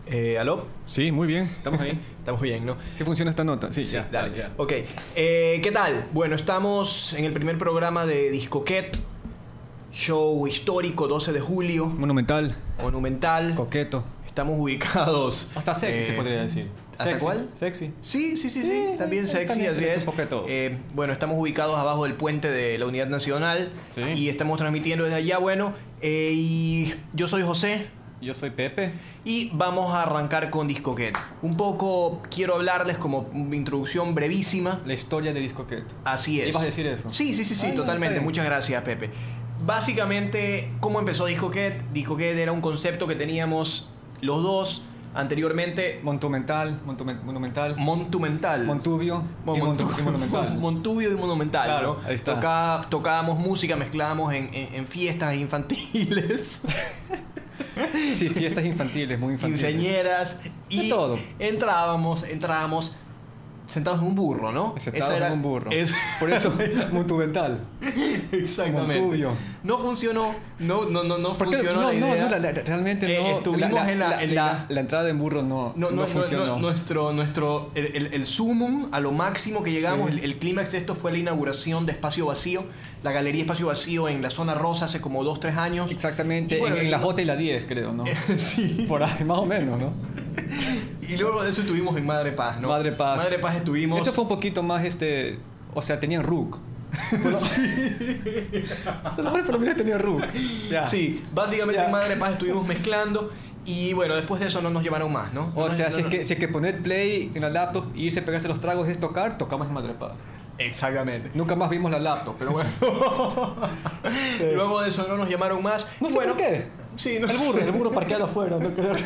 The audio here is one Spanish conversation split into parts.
¿Aló? Sí, muy bien, estamos ahí. Estamos bien, ¿no? Sí funciona esta nota, sí, ya. Dale. Ya. Ok. ¿Qué tal? Bueno, estamos en el primer programa de Discoquet, show histórico, 12 de julio, Monumental, monumental. coqueto, Estamos ubicados... hasta sexy se podría decir. ¿Hasta Sexy. cuál? Sexy. Sí, también sexy, también así se le es. echa un poco de todo. Bueno, estamos ubicados abajo del puente de la Unidad Nacional. Sí. Y estamos transmitiendo desde allá. Bueno, y yo soy José. Yo soy Pepe. Y vamos a arrancar con Discoquet. Un poco quiero hablarles como una introducción brevísima. La historia de Discoquet. Así es. ¿Ibas a decir eso? Sí, Ah, no, está totalmente. bien. Muchas gracias, Pepe. Básicamente, ¿cómo empezó Discoquet? Discoquet era un concepto que teníamos los dos anteriormente. Monumental. Monumental. Montubio y Monumental. Montubio y Monumental, Claro, ¿no? ahí está. Tocábamos música, mezclábamos en fiestas infantiles. Sí, fiestas infantiles, muy infantiles. Quinceañeras. Y De todo. entrábamos sentados en un burro, ¿no? Sentados Esa en un burro. es- Por eso, Monumental. Exactamente. Montubio. No funcionó. No ¿Por qué? funcionó No, la idea. realmente no. Estuvimos La entrada en burro no funcionó. El sumum, a lo máximo que llegamos, Sí. el clímax de esto fue la inauguración de Espacio Vacío, la Galería Espacio Vacío en la zona rosa hace como 2-3 años. Exactamente, Y bueno, en la J y la 10, creo, ¿no? Sí. Por ahí, más o menos, ¿no? Y luego de eso estuvimos en Madre Paz, ¿no? Madre Paz. Madre Paz estuvimos. Eso fue un poquito más, o sea, tenían RUC. Bueno, por lo menos tenía RUC. Ya. Sí, básicamente Ya. en Madre Paz estuvimos mezclando. Y bueno, después de eso no nos llevaron más, ¿no? O sea, si No, es que poner play en la laptop e irse a pegarse los tragos es tocar, tocamos en Madre Paz. Exactamente. Nunca más vimos la laptop, pero bueno. Luego de eso no nos llamaron más. No sé Bueno, por qué. Sí, no El sé. burro parqueado afuera, no creo que...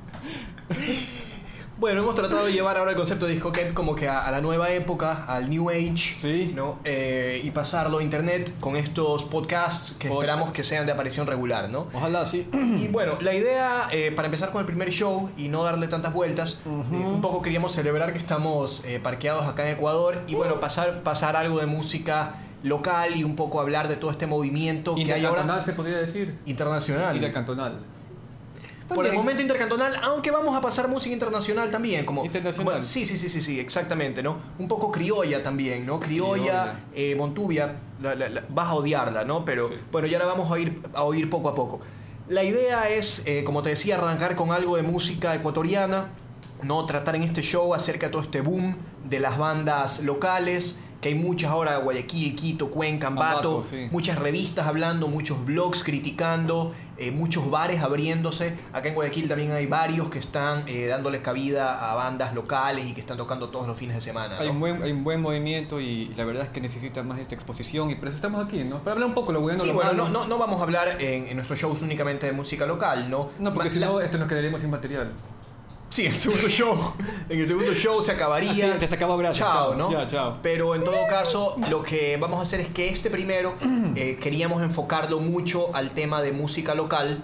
Bueno, hemos tratado de llevar ahora el concepto de Discoquet como que a la nueva época, al New Age, Sí. ¿no? Y pasarlo a internet con estos podcasts que esperamos que sean de aparición regular, ¿no? Ojalá, sí. Y bueno, la idea, para empezar con el primer show y no darle tantas vueltas, un poco queríamos celebrar que estamos parqueados acá en Ecuador y bueno, pasar algo de música local y un poco hablar de todo este movimiento que hay ahora Intercantonal se podría decir. internacional. Intercantonal. Por el También. momento internacional, aunque vamos a pasar música internacional también, como Internacional. Sí, exactamente, ¿no? Un poco criolla también, ¿no? Criolla, Montubia, vas a odiarla, ¿no? Pero Sí. bueno, ya la vamos a oír poco a poco. La idea es, como te decía, arrancar con algo de música ecuatoriana, no tratar en este show acerca de todo este boom de las bandas locales, que hay muchas ahora, Guayaquil, Quito, Cuenca, Ambato, sí. muchas revistas hablando, muchos blogs criticando, muchos bares abriéndose. Acá en Guayaquil también hay varios que están dándoles cabida a bandas locales y que están tocando todos los fines de semana, ¿no? Hay un buen movimiento y la verdad es que necesita más esta exposición y por eso estamos aquí, ¿no? Para hablar un poco lo bueno, Sí, lo bueno, malo. no vamos a hablar en nuestros shows únicamente de música local, ¿no? No, porque si La- no, nos quedaríamos sin material. Sí, en el segundo show se acabaría. Ah, sí, te sacaba brazos, Chao, chao, ¿no? ya, chao. Pero en todo caso, lo que vamos a hacer es que este primero queríamos enfocarlo mucho al tema de música local.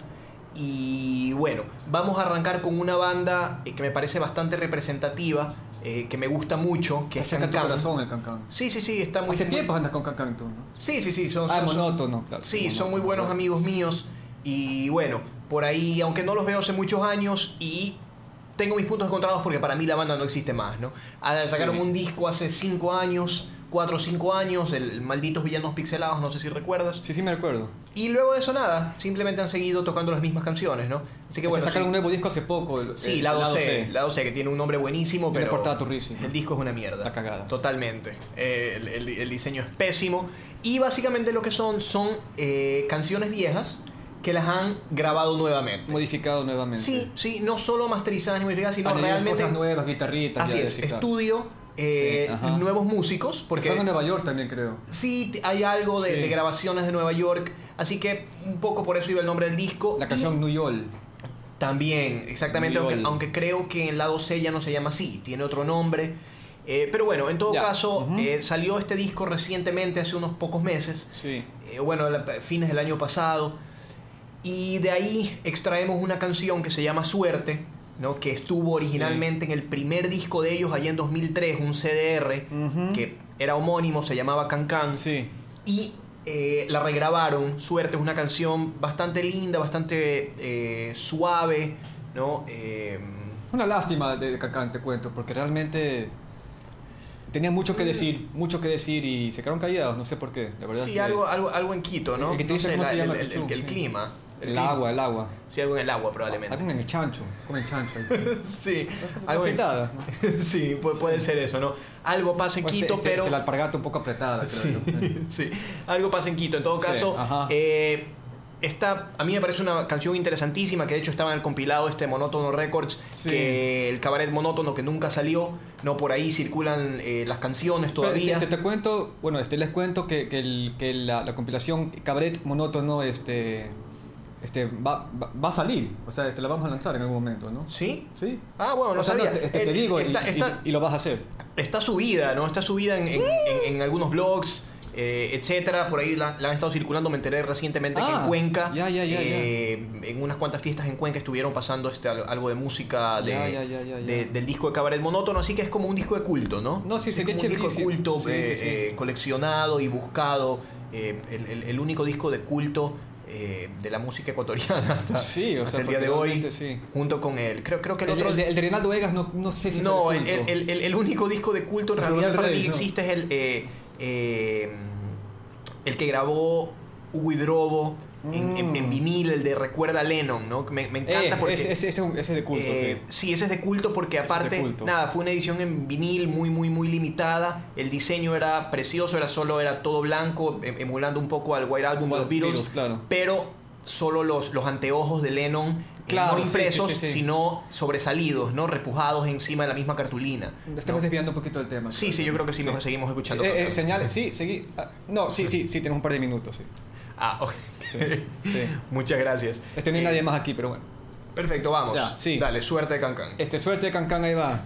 Y bueno, vamos a arrancar con una banda que me parece bastante representativa, que me gusta mucho, que es Saca tu Cancán. corazón el Cancán. Sí, está muy... Hace muy- tiempo andas con Cancán tú, ¿no? Sí, son Monótono, claro. Sí, son monótono. muy buenos amigos míos. Y bueno, por ahí, aunque no los veo hace muchos años y tengo mis puntos encontrados porque para mí la banda no existe más, ¿no? Sacaron Sí. un disco hace 5 años, 4 o 5 años, el Malditos Villanos Pixelados, no sé si recuerdas. Sí, me recuerdo. Y luego de eso nada, simplemente han seguido tocando las mismas canciones, ¿no? Así que bueno, sacaron sí. un nuevo disco hace poco. Sí, Lado C, que tiene un nombre buenísimo, Tiene pero portada turrísima. el disco es una mierda. Está cagada. Totalmente. El diseño es pésimo. Y básicamente lo que son canciones viejas que las han grabado nuevamente. Modificado nuevamente. Sí, no solo masterizadas ni modificadas, sino Añadieron realmente... cosas nuevas, guitarritas. Así ya, es, sí, claro. estudio, Sí, ajá. nuevos músicos, Porque porque... fue a Nueva York también, creo. Sí, hay algo de, Sí. de grabaciones de Nueva York, así que un poco por eso iba el nombre del disco. La canción Y New York. también, exactamente, New York. aunque creo que en lado C ya no se llama así, tiene otro nombre. Pero bueno, en todo Ya. caso, Ujú. salió este disco recientemente, hace unos pocos meses, Sí. fines del año pasado, y de ahí extraemos una canción que se llama Suerte, ¿no? Que estuvo originalmente en el primer disco de ellos allá en 2003, un CDR, Ujú. que era homónimo, se llamaba Cancán, Sí. y la regrabaron. Suerte es una canción bastante linda, bastante suave, ¿no? Una lástima de Cancán, te cuento, porque realmente tenían mucho que decir y se quedaron callados, no sé por qué, la verdad. Sí, que algo en Quito, ¿no? El que te No dice sé, cómo se llama el Pichu. clima. El agua. Sí, algo en el agua probablemente. Algo en el chancho, comen chancho. Ahí. Sí, Algo fritada, ¿no? sí, puede ser eso, ¿no? Algo pasa en Quito, pero... la alpargata un poco apretada, creo Sí, yo. sí, algo pasa en Quito. En todo Sí, caso, ajá. a mí me parece una canción interesantísima que de hecho estaba en el compilado Monótono Records, Sí. que el cabaret monótono que nunca salió, no, por ahí circulan las canciones todavía. Te cuento, bueno, les cuento que la compilación Cabaret Monótono va a salir, o sea, la vamos a lanzar en algún momento, ¿no? ¿Sí? Sí. Ah, bueno, no O sea, sabía. te digo y lo vas a hacer. Está subida, ¿no? Está subida en algunos blogs, etcétera. Por ahí la han estado circulando. Me enteré recientemente que en Cuenca, ya. en unas cuantas fiestas en Cuenca estuvieron pasando algo de música del disco de Cabaret Monótono. Así que es como un disco de culto, ¿no? No, sí, es sería como un disco de culto, sí. coleccionado y buscado. El único disco de culto de la música ecuatoriana hasta el día de hoy, sí. junto con él. Creo que el otro... El de Reinaldo Egas no sé si No, fue de culto. el único disco de culto en El realidad Rubén para Rey, mí que ¿no? existe es el que grabó Hugo Hidrobo en vinil, el de Recuerda a Lennon, ¿no? Me encanta porque... Ese es de culto, sí. Sí, ese es de culto porque aparte, culto. nada, fue una edición en vinil muy limitada. El diseño era precioso, era todo blanco, emulando un poco al White Album de los Beatles, claro. pero solo los anteojos de Lennon, Claro, no impresos, sí. sino sobresalidos, ¿no? Repujados encima de la misma cartulina. Estamos desviando un poquito del tema. Sí, yo creo que sí, mejor seguimos escuchando. Señales, sí, seguí. Sí, tenemos un par de minutos, sí. Ok. Sí. Muchas gracias. No hay nadie más aquí, pero bueno. Perfecto, vamos. Ya, sí. Dale, suerte de Cancán. Suerte de Cancán, ahí va.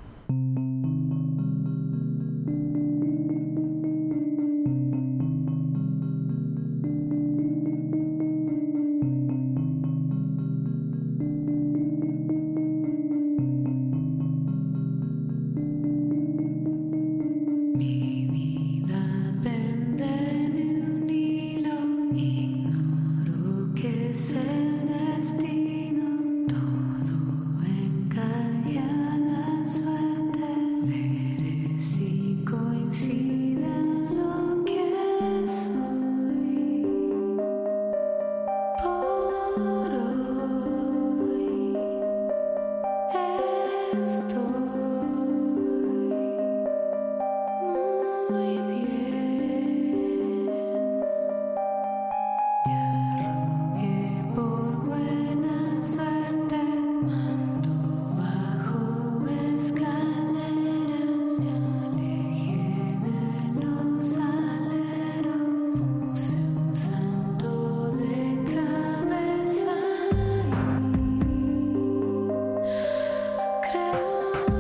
Mi vida pende de un hilo, ignoro qué es el destino, todo encargue a la suerte, veré si coincide lo que soy. Por hoy estoy muy bien, ya rogué por buena suerte, mando bajo escaleras, me alejé de los aleros, puse un santo de cabeza y creo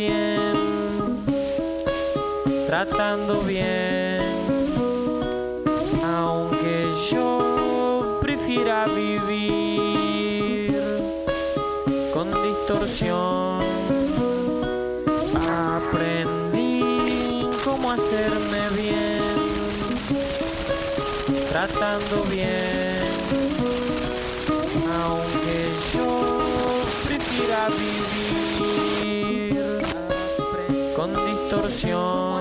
bien, tratando bien, aunque yo prefiera vivir con distorsión. Aprendí cómo hacerme bien, tratando bien, aunque yo prefiera vivir con distorsión.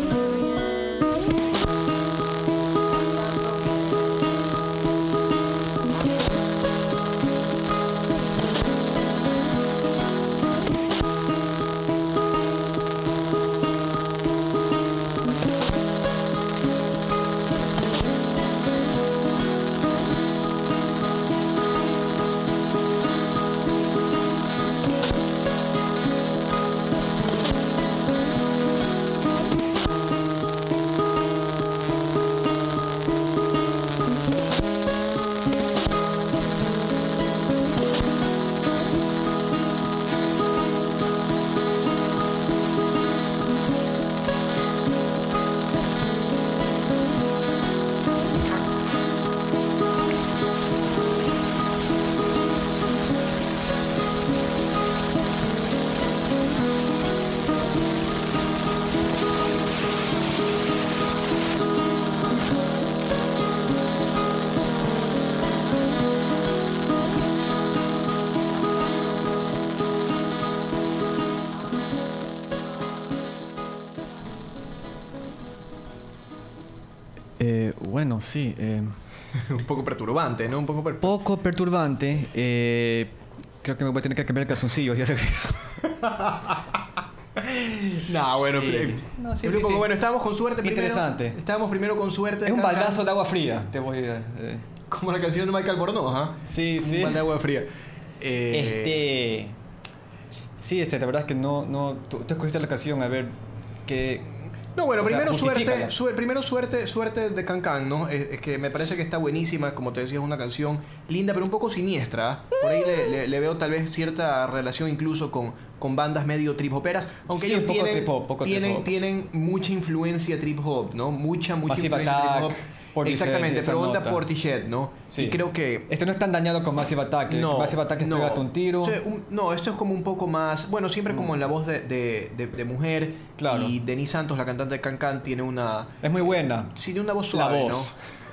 Bueno, sí. Un poco perturbante, ¿no? Un poco Poco perturbante. Creo que me voy a tener que cambiar el calzoncillo y regreso. No, bueno, Sí. No, sí, es sí, un poco sí. bueno. Estábamos con suerte primero. Interesante. Estábamos primero con suerte. Es un acá, baldazo de agua fría. Te voy a... como la canción de Michael Bornoz, ¿ah? Sí, Un sí. balde de agua fría. Sí, la verdad es que no... Tú escogiste la canción, a ver qué... No, bueno, O sea, primero justifícala. suerte de Can, ¿no? Es que me parece que está buenísima, como te decía, es una canción linda, pero un poco siniestra. ¿Ah? Por ahí le veo tal vez cierta relación incluso con bandas medio trip hoperas, aunque Sí, ellos un poco tienen, trip hop, poco trip hop. tienen mucha influencia trip hop, ¿no? Mucha Massive influencia Attack, trip hop. Portishead, Exactamente, esa pero onda nota. Portishead, ¿no? Sí. Y creo que Esto no es tan dañado con Massive Attack. Massive Attack es pégate un tiro. O sea, no, esto es como un poco más. Bueno, siempre como en la voz de mujer. Claro. Y Denise Santos, la cantante de Can, tiene una. Es muy buena. Sí, tiene una voz suave. La voz.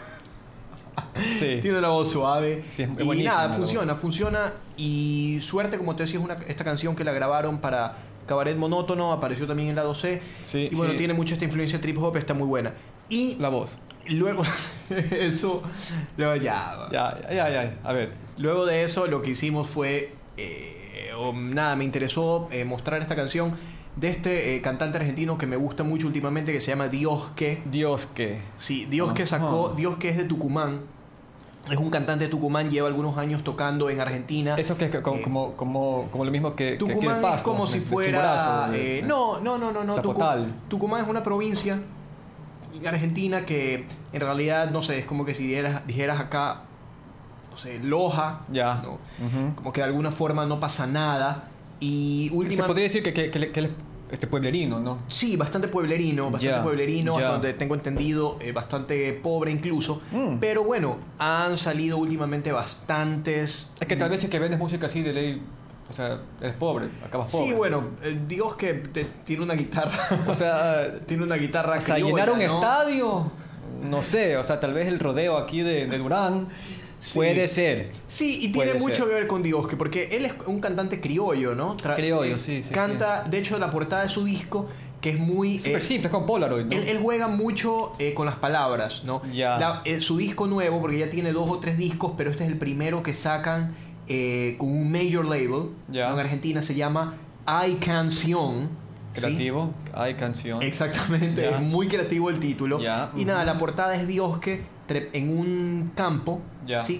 Sí. Tiene una voz suave. Sí, es y buenísima nada, la funciona. Y suerte, como te decía, es esta canción que la grabaron para Cabaret Monótono. Apareció también en lado C. Sí, y bueno, sí. tiene mucha esta influencia trip hop, está muy buena. Y La voz. luego. Eso. Luego ya. Ya. A ver. Luego de eso, lo que hicimos fue, nada, me interesó mostrar esta canción de este cantante argentino que me gusta mucho últimamente, que se llama Diosque. Dios que... Sí, Diosque sacó, Ajá. Diosque es de Tucumán. Es un cantante de Tucumán, lleva algunos años tocando en Argentina. Eso que es como lo mismo que aquí Tucumán el Pasto, es como si de fuera... Chimborazo, no. Zapotal. Tucumán es una provincia argentina que en realidad, no sé, es como que si dijeras acá, no sé, Loja, Ya. ¿no? Ujú. Como que de alguna forma no pasa nada. Y Se última... podría decir que él es pueblerino, ¿no? Sí, bastante pueblerino, Ya, hasta ya. donde tengo entendido, bastante pobre incluso. Pero bueno, han salido últimamente bastantes... Es que tal vez es que vendes música así de ley, o sea, eres pobre, acabas pobre. Sí, bueno, Dios que tiene una guitarra. O sea, Tiene una guitarra o sea, criolla, llenar un ¿no? estadio, no sé, o sea, tal vez el rodeo aquí de Durán Sí. puede ser. Sí, y Puede tiene mucho ser. que ver con Dios, que porque él es un cantante criollo, ¿no? Criollo, sí. Canta, de hecho, la portada de su disco, que es muy... Súper simple, es con Polaroid, ¿no? Él juega mucho con las palabras, ¿no? Ya. Su disco nuevo, porque ya tiene 2 o 3 discos, pero este es el primero que sacan con un major label. Ya. En Argentina se llama Hay Canción. ¿sí? Creativo, hay canción. Exactamente, Ya. es muy creativo el título. Ya, Y nada, la portada es Dios que en un campo, Ya. ¿sí?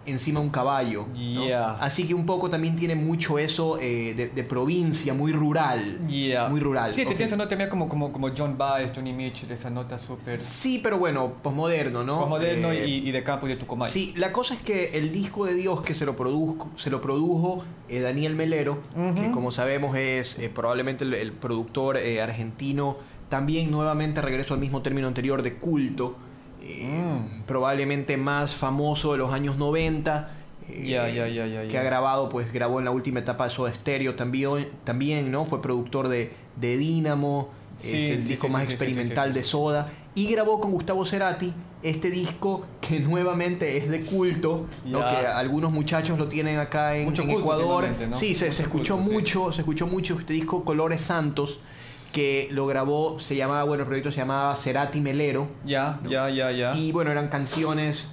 encima de un caballo, ¿no? Yeah. Así que un poco también tiene mucho eso de provincia, muy rural. Yeah. Muy rural. Sí, Ok. tiene esa nota también como John Baez, Johnny Mitchell, esa nota súper Sí, pero bueno, posmoderno, ¿no? moderno y de campo y de Tucumán. Sí, la cosa es que el disco de Dios que se lo produjo Daniel Melero, que como sabemos es probablemente el productor argentino, también nuevamente regreso al mismo término anterior de culto, probablemente más famoso de los años 90. Ya. Que ha grabado, pues grabó en la última etapa de Soda Stereo también, ¿no? Fue productor de Dínamo, Sí, el sí, disco sí, más sí, experimental sí, sí, de sí. Soda, y grabó con Gustavo Cerati este disco que nuevamente es de culto, ¿no? Ya. Que algunos muchachos lo tienen acá en Mucho culto Ecuador. últimamente, ¿no? Sí, se Mucho escuchó culto, sí. mucho, se escuchó mucho este disco Colores Santos, que lo grabó, el proyecto se llamaba Cerati Melero. Ya. Y bueno, eran canciones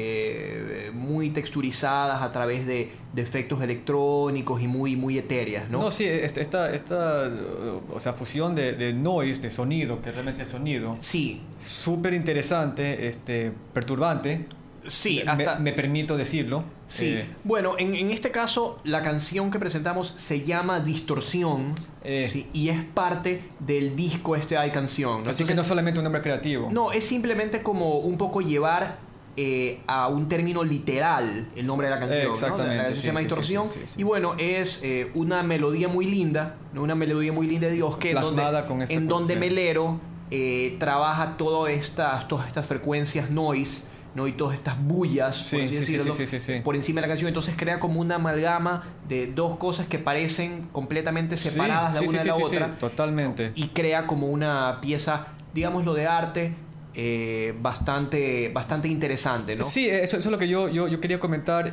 muy texturizadas a través de efectos electrónicos y muy etéreas, ¿no? No, sí, esta o sea, fusión de noise, de sonido, que realmente es sonido, Sí, súper interesante, perturbante. sí, Me- hasta... me permito decirlo. Sí, bueno, en este caso la canción que presentamos se llama Distorsión, ¿sí? Y es parte del disco Hay Canción, ¿no? Así que no Entonces, es solamente un nombre creativo. no, es simplemente como un poco llevar a un término literal el nombre de la canción, Exactamente, ¿no? La canción sí, se llama sí, Distorsión, sí, sí, sí. y bueno, es una melodía muy linda, ¿no? Una melodía muy linda de Dios que Plasmada con esta donde sí. Melero trabaja todas estas frecuencias noise, ¿no? Y todas estas bullas, Sí, por así sí, sí, decirlo, sí. por encima de la canción. Entonces crea como una amalgama de dos cosas que parecen completamente separadas la una de la otra. Totalmente. Y crea como una pieza, digámoslo, de arte bastante interesante, ¿no? Sí, eso es lo que yo quería comentar.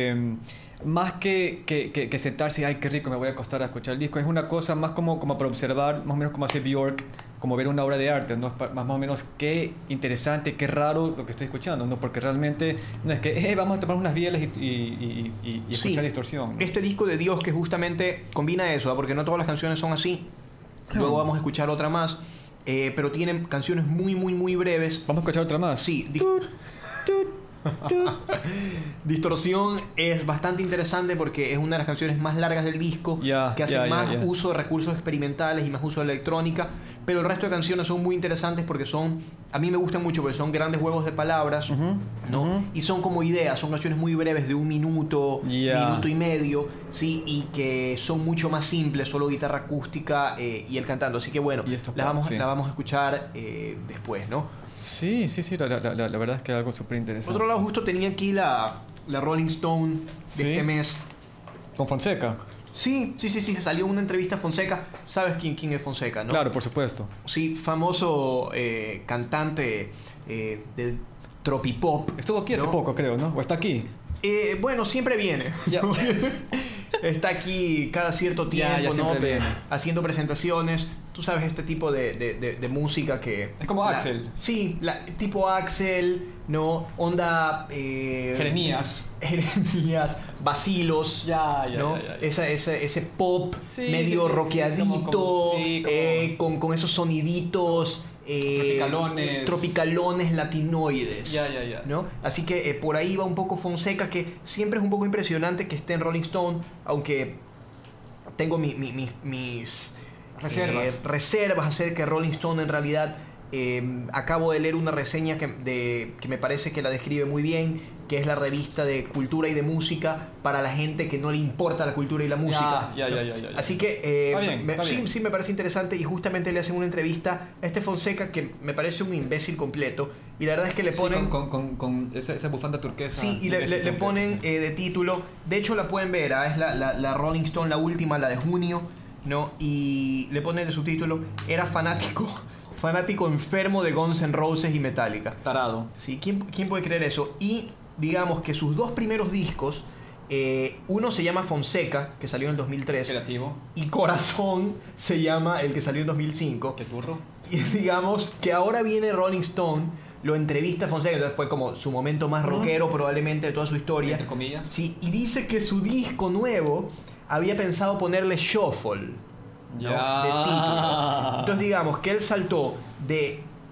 Más que sentarse y ay, qué rico, me voy a acostar a escuchar el disco. Es una cosa más como para observar, más o menos como hace Björk, como ver una obra de arte, ¿no? Más o menos qué interesante, qué raro lo que estoy escuchando, ¿no? Porque realmente no es que vamos a tomar unas bielas y Sí, escuchar distorsión, ¿no? Este disco de Dios que justamente combina eso, ¿ah? Porque no todas las canciones son así. Luego vamos a escuchar otra más, pero tienen canciones muy breves. Vamos a escuchar otra más. Sí, Distorsión es bastante interesante porque es una de las canciones más largas del disco, que hace más uso de recursos experimentales y más uso de electrónica, pero el resto de canciones son muy interesantes porque a mí me gustan mucho porque son grandes juegos de palabras, ¿no? Y son como ideas, son canciones muy breves de 1 minuto, minuto y medio, ¿sí? Y que son mucho más simples, solo guitarra acústica y el cantando, así que bueno, la vamos a escuchar después, ¿no? Sí, la verdad es que es algo súper interesante. Por otro lado, justo tenía aquí la Rolling Stone de Sí. este mes. Con Fonseca. Sí, salió una entrevista a Fonseca. ¿Sabes quién es Fonseca, no? Claro, por supuesto. Sí, famoso cantante de tropipop. Estuvo aquí hace ¿no? poco, creo, ¿no? ¿O está aquí? Bueno, siempre viene. Ya. Está aquí cada cierto tiempo, Ya ¿no? siempre viene. Haciendo presentaciones. Tú sabes, este tipo de música que... Es como Axel. Sí, tipo Axel, ¿no? Onda... Jeremías. Vacilos, ¿no? Ese pop medio rockeadito, con esos soniditos tropicalones latinoides, ¿no? Así que por ahí va un poco Fonseca, que siempre es un poco impresionante que esté en Rolling Stone, aunque tengo mis reservas acerca de Rolling Stone. En realidad acabo de leer una reseña que me parece que la describe muy bien, que es la revista de cultura y de música para la gente que no le importa la cultura y la música. Así que Está bien. sí me parece interesante, y justamente le hacen una entrevista a este Fonseca que me parece un imbécil completo, y la verdad es que le ponen... con esa bufanda turquesa. Sí, y le ponen de título, de hecho la pueden ver, es la Rolling Stone, la última, la de junio, ¿no? Y le ponen de subtítulo, era fanático enfermo de Guns N' Roses y Metallica. Tarado. Sí, ¿quién puede creer eso? Y digamos que sus dos primeros discos, uno se llama Fonseca, que salió en el 2003, Creativo. y Corazón se llama el que salió en 2005. Qué turro. Y digamos que ahora viene Rolling Stone, lo entrevista a Fonseca, entonces fue como su momento más rockero probablemente de toda su historia. Entre comillas. Sí, y dice que su disco nuevo había pensado ponerle Shuffle, ¿no? Ya. De título. Entonces digamos que él saltó de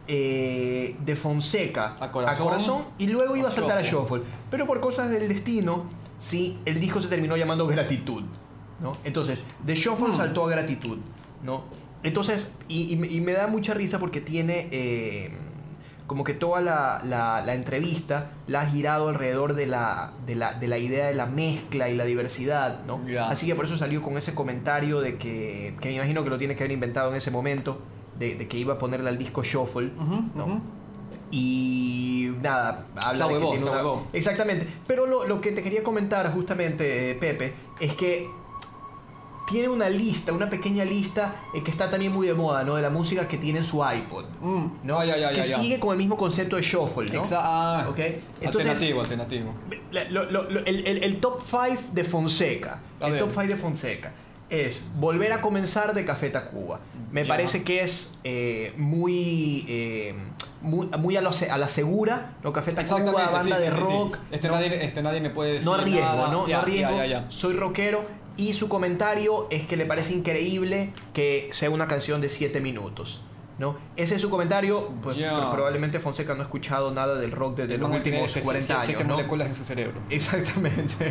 de Fonseca A Corazón y luego iba a saltar a Shuffle. Shuffle. Pero por cosas del destino, sí, el disco se terminó llamando Gratitud, ¿no? Entonces, de Shuffle saltó a Gratitud, ¿no? Entonces, y me da mucha risa porque tiene como que toda la entrevista la ha girado alrededor de la idea de la mezcla y la diversidad, ¿no? Ya. Así que por eso salió con ese comentario de que me imagino que lo tiene que haber inventado en ese momento, de que iba a ponerle al disco Shuffle, ¿no? Y nada, habla de que tiene una... Exactamente. Pero lo que te quería comentar justamente, Pepe, es que tiene una lista, una pequeña lista que está también muy de moda, ¿no? De la música que tiene en su iPod, ¿no? Que sigue con el mismo concepto de Shuffle, ¿no? Exacto. ¿Okay? Entonces, alternativo. el top 5 de Fonseca. A El ver. top 5 de Fonseca es Volver a Comenzar de Café Tacuba. Me Ya. parece que es muy a la segura, ¿no? Café Tacuba, banda de rock. Sí. ¿no? Nadie me puede decir No arriesgo, nada. ¿no? Ya, No arriesgo. ya. Soy rockero. Y su comentario es que le parece increíble que sea una canción de 7 minutos, ¿no? Ese es su comentario. Pues Ya. probablemente Fonseca no ha escuchado nada del rock desde los últimos 40 años, ¿no? moléculas en su cerebro. Exactamente.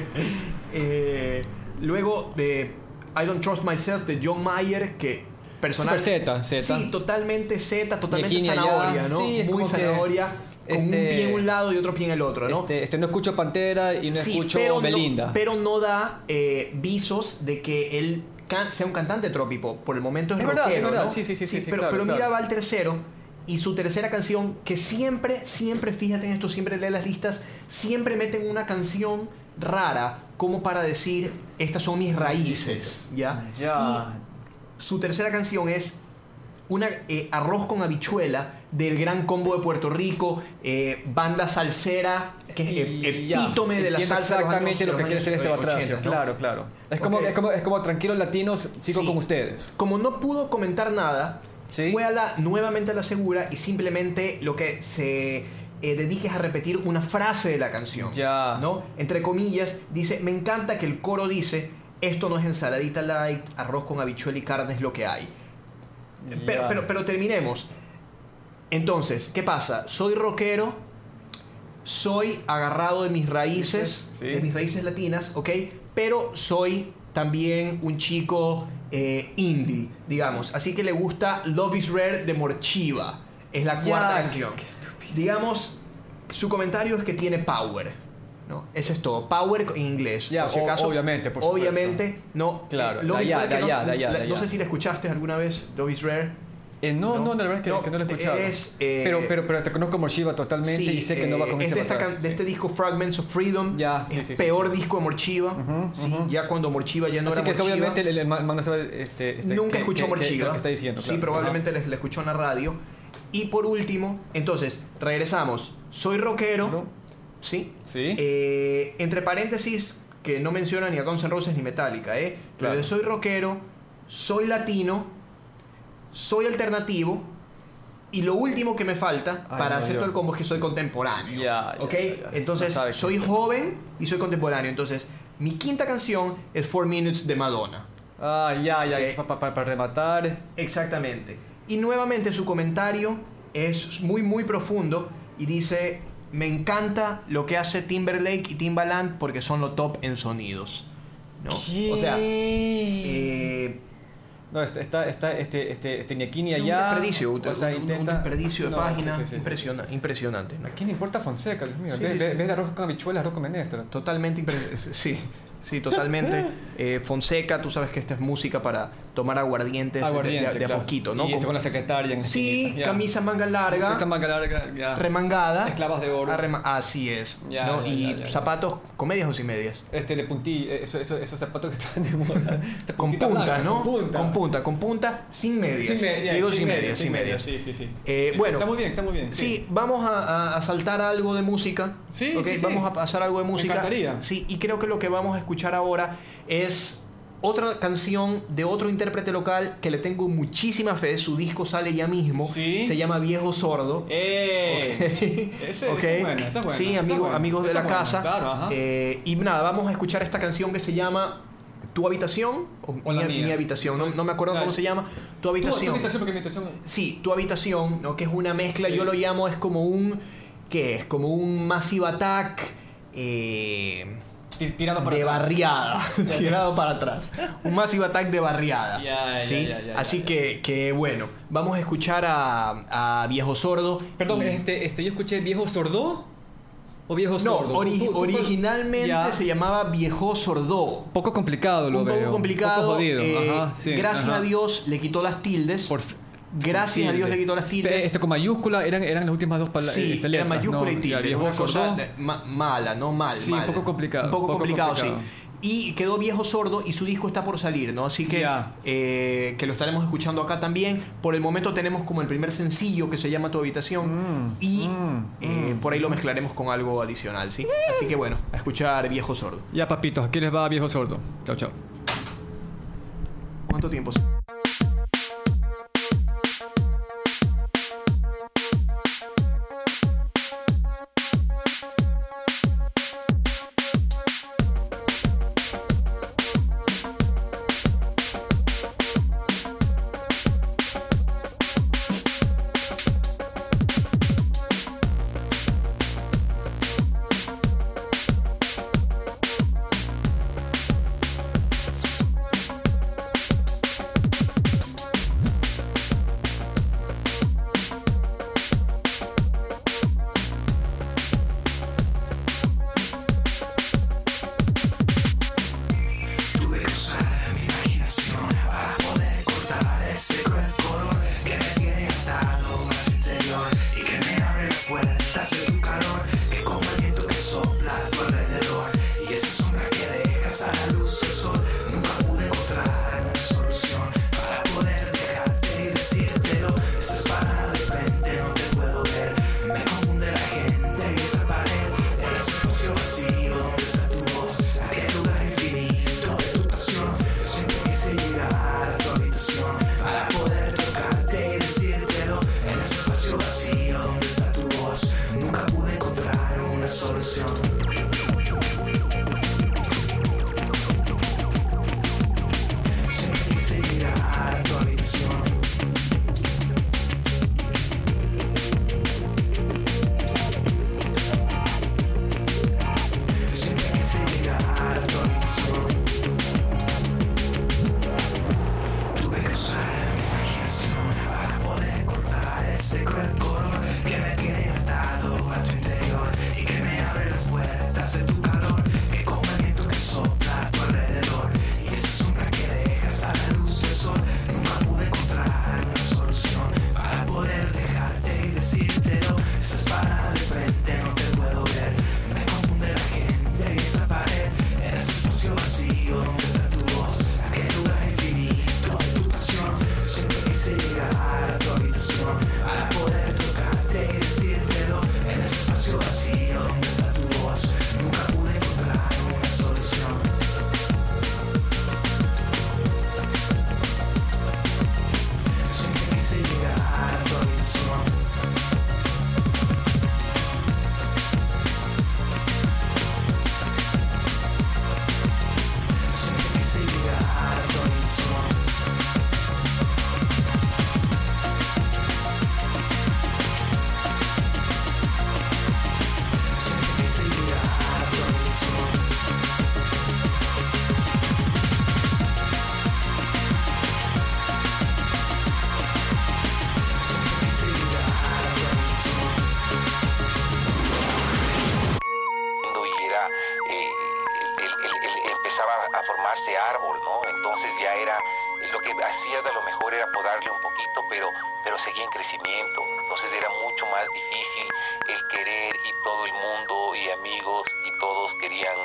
Luego de I Don't Trust Myself de John Mayer, que personal... Super Z. Sí, totalmente Z, totalmente Aquí y allá. zanahoria, ¿no? Sí, es muy como que, zanahoria, con un pie en un lado y otro pie en el otro, ¿no? No escucho Pantera y no Sí, escucho pero Belinda. pero no da visos de que él sea un cantante trópico. Por el momento es rockero, verdad, es verdad. ¿no? Sí, pero claro, mira, claro. va al tercero y su tercera canción, que siempre, fíjate en esto, siempre lee las listas, siempre meten una canción rara como para decir, estas son mis raíces, ¿ya? Ya. Y su tercera canción es una Arroz con Habichuela del Gran Combo de Puerto Rico, banda salsera que es epítome de la Entiendo salsa. exactamente lo que quiere ser este batracio. 80, ¿no? Claro. Es como, Ok. es como tranquilos latinos, sigo Sí. con ustedes. Como no pudo comentar nada, Sí. fue nuevamente a la segura y simplemente lo que se dedica es a repetir una frase de la canción. Ya. ¿No? Entre comillas, dice, me encanta que el coro dice, esto no es ensaladita light, arroz con habichuela y carne es lo que hay. Ya. Pero terminemos. Entonces, ¿qué pasa? Soy rockero, soy agarrado de mis raíces, Sí. de mis raíces latinas, ¿ok? Pero soy también un chico indie, digamos. Así que le gusta Love is Rare de Morchiva. Es la cuarta canción. Digamos, su comentario es que tiene power, ¿no? Eso es todo. Power en inglés. Ya, por si acaso. obviamente, por supuesto. Obviamente, no. Claro, Love is de Rare, que allá. no sé si la escuchaste alguna vez, Love is Rare. No, la verdad es que no lo he escuchado. Pero te conozco Morchiva totalmente y sé que no va con es este de, batracio, de este disco Fragments of Freedom. Ya, sí, es sí, peor sí. disco de Morchiva. Sí, ya cuando Morchiva ya no Así era que Morchiva. obviamente el man no sabe Nunca escuchó Morchiva. lo que está diciendo. Sí, claro. probablemente le escuchó en la radio. Y por último, entonces, regresamos. Soy rockero. ¿No? Sí. Sí. Entre paréntesis, que no menciona ni a Guns N' Roses ni Metallica, Pero Claro. soy rockero, soy latino, soy alternativo. Y lo último que me falta para hacer todo el combo es que soy contemporáneo. Ya, ¿Ok? ya. Entonces, No sabe soy qué joven y soy contemporáneo. Entonces, mi quinta canción es 4 Minutes de Madonna. Ya. Ok. Es para rematar. Exactamente. Y nuevamente su comentario es muy profundo y dice, me encanta lo que hace Timberlake y Timbaland porque son lo top en sonidos. ¿No? O sea, No, está ni aquí ni es un allá. desperdicio, O sea, un desperdicio de No, página sí. impresionante. ¿no? ¿A quién le importa Fonseca? Dios mío. Sí, Ve sí, de arroz con habichuelas, arroz con menestra. Totalmente sí, totalmente. Fonseca, tú sabes que esta es música para tomar aguardientes de a claro. poquito, ¿no? Y esto Como- con la secretaria en la Sí, esquinita, ya. camisa manga larga, Esa manga larga, ya. remangada. Esclavas de oro. Así es. Ya, ¿no? ya, y ya. zapatos con medias o sin medias. De puntilla, esos zapatos que están de moda. Con Puntita punta, blanca, ¿no? Con punta. Sin medias. Sin medias. Digo sin medias. Sí. Bueno, Está muy bien. Sí, vamos a saltar algo de música. Sí, ¿ok? sí. Vamos a pasar algo de música. encantaría. Sí, y creo que lo que vamos a escuchar ahora es otra canción de otro intérprete local que le tengo muchísima fe. Su disco sale ya mismo. Sí. Se llama Viejo Sordo. Esa Ok. es buena. Sí, esa es buena. amigos de Esa la es buena, casa. Claro, ajá. Y nada, vamos a escuchar esta canción que se llama Tu habitación O la mía. mi habitación, no me acuerdo Claro. cómo se llama. Tu habitación. Tu habitación, porque mi habitación... Sí, Tu habitación, ¿no? Que es una mezcla, Sí. yo lo llamo, es como un... ¿Qué es? Como un Massive Attack Tirado para de atrás. barriada. Tirado para atrás. Un Massive Attack de barriada. ¿sí? Ya, Así que bueno, vamos a escuchar a Viejo Sordo. Perdón, Y- yo escuché Viejo Sordo o Viejo No, Sordo. originalmente Ya. se llamaba Viejo Sordo. Poco complicado lo Un veo. poco complicado. Poco jodido. Ajá, sí, gracias ajá. a Dios le quitó las tildes. Gracias a Dios le quitó las tildes. Con mayúscula eran las últimas dos palabras. Sí, era mayúscula y tilde. Ya, Viejo una Sordo. cosa mala, no mal. Sí, mal. un poco complicado, Un poco poco complicado, complicado. sí. Y quedó Viejo Sordo y su disco está por salir, ¿no? Así que, Ya. que lo estaremos escuchando acá también. Por el momento tenemos como el primer sencillo que se llama Tu Habitación. Y por ahí lo mezclaremos con algo adicional, ¿sí? Así que bueno, a escuchar Viejo Sordo. Ya, papitos, aquí les va Viejo Sordo. Chao, chao. ¿Cuánto tiempo? formarse árbol, ¿no? Entonces ya era, lo que hacías a lo mejor era podarle un poquito, pero seguía en crecimiento. Entonces era mucho más difícil el querer, y todo el mundo y amigos y todos querían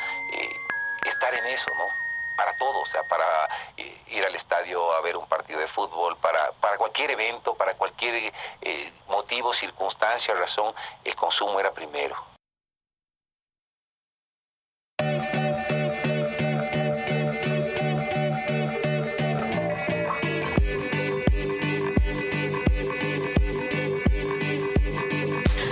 estar en eso, ¿no? Para todo, o sea, para ir al estadio a ver un partido de fútbol, para cualquier evento, para cualquier motivo, circunstancia, razón, el consumo era primero.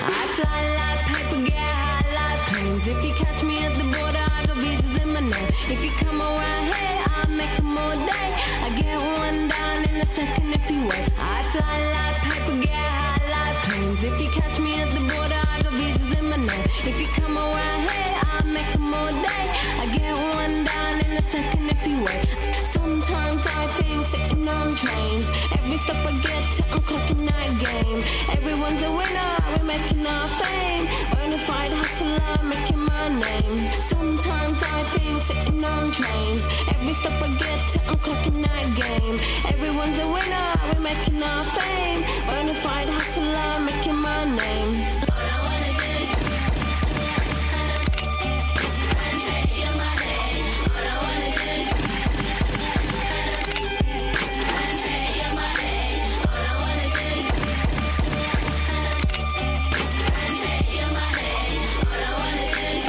If you catch me at the border, I got visas in my name. If you come around here, I'll make 'em all day. I get one down in a second if you wait. I fly like paper, get high like planes. If you catch me at the border, I got visas in my name. If you come around here, I'll make 'em all day. I get one down in a second if you wait. Sometimes I think sitting on trains. Every stop I get to, I'm clocking that game. Everyone's a winner, we're making our fame. Bonafide hustler, making my name. Sometimes I think sitting on trains. Every stop I get to, I'm clocking that game. Everyone's a winner, we're making our fame. Bonafide hustler, making my name. All I wanna do is take your money. All I wanna do is take your money. All I wanna do is take your money. All I wanna do is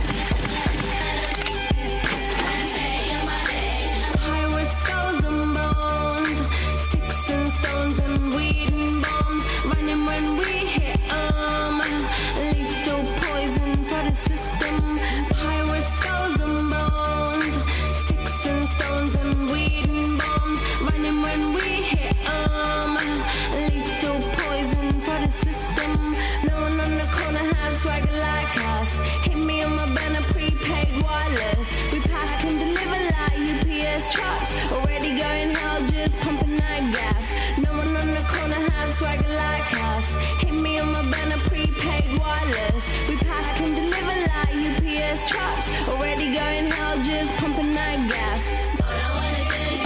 take your money. Pirates, skulls and bones, sticks and stones and weed and bombs. Running when we hit 'em. Lethal poison for the system. Pirates, skulls and bones, sticks and stones and weed and bombs. Running when we hit 'em. Lethal poison for the system. No one on the corner has swagger like us. Hit me on my banner, prepaid wireless. We pack and deliver like UPS trucks. Already going hell, just pumping that gas. No one on the corner has swagger like us. Hit me on my banner, prepaid wireless. We pack and deliver like UPS trucks. Already going hell, just pumping that gas. All I wanna do is